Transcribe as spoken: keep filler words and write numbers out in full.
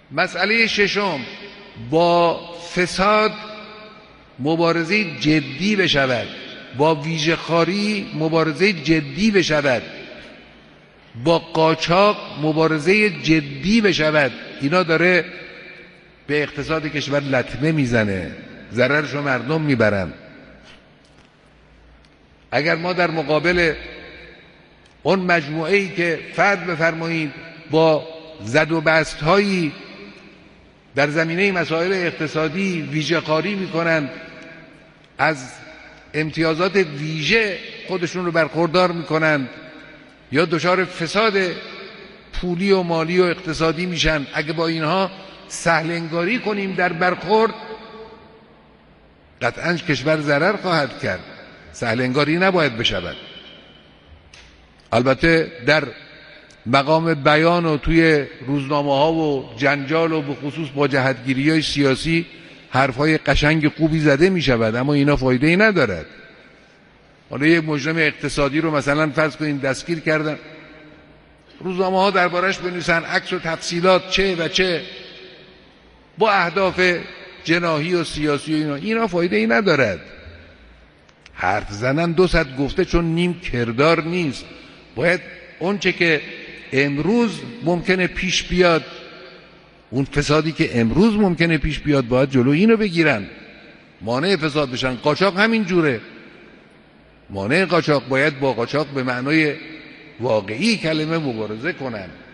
مسئله ششم، با فساد مبارزه جدی بشود، با ویژه‌خواری مبارزه جدی بشود، با قاچاق مبارزه جدی بشود. اینا داره به اقتصاد کشور لطمه میزنه، ضررشو مردم میبرن. اگر ما در مقابل اون مجموعه‌ای که فرض بفرمایید با زد و بست هایی در زمینه مسائل اقتصادی ویژه‌خواری میکنند، از امتیازات ویژه خودشون رو برخوردار میکنند یا دچار فساد پولی و مالی و اقتصادی میشن، اگه با اینها سهل انگاری کنیم در برخورد، قطعاً کشور ضرر خواهد کرد. سهل انگاری نباید بشود. البته در مقام بیان و توی روزنامه ها و جنجال و به خصوص با جهتگیری های سیاسی حرفهای قشنگ خوبی زده می شود، اما اینا فایده ای ندارد. حالا یک مجرم اقتصادی رو مثلا فرض کنین دستگیر کردن، روزنامه ها دربارش بنویسن عکس و تفصیلات چه و چه با اهداف جناحی و سیاسی و اینا، اینا فایده ای ندارد. حرف زنن دو صد گفته چون نیم کردار نیست. باید اون چه که امروز ممکنه پیش بیاد، اون فسادی که امروز ممکنه پیش بیاد، باید جلو اینو بگیرن، مانع فساد بشن. قاچاق همین جوره، مانع قاچاق باید با قاچاق به معنای واقعی کلمه مبارزه کنن.